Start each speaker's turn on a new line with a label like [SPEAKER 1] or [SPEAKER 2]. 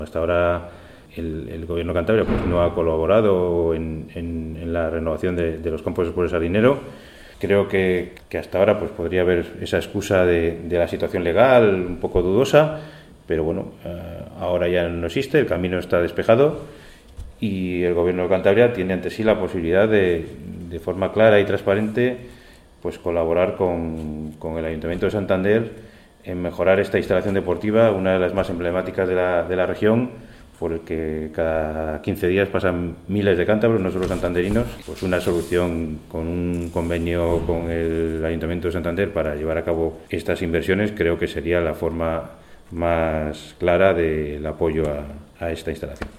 [SPEAKER 1] Hasta ahora el Gobierno de Cantabria pues, no ha colaborado en la renovación de los campos por sardinero. Creo que hasta ahora pues, podría haber esa excusa de la situación legal un poco dudosa, pero bueno, ahora ya no existe, el camino está despejado y el Gobierno de Cantabria tiene ante sí la posibilidad de forma clara y transparente pues colaborar con el Ayuntamiento de Santander en mejorar esta instalación deportiva, una de las más emblemáticas de la región, por el que cada 15 días pasan miles de cántabros, no solo santanderinos. Pues una solución con un convenio con el Ayuntamiento de Santander para llevar a cabo estas inversiones creo que sería la forma más clara del apoyo a esta instalación.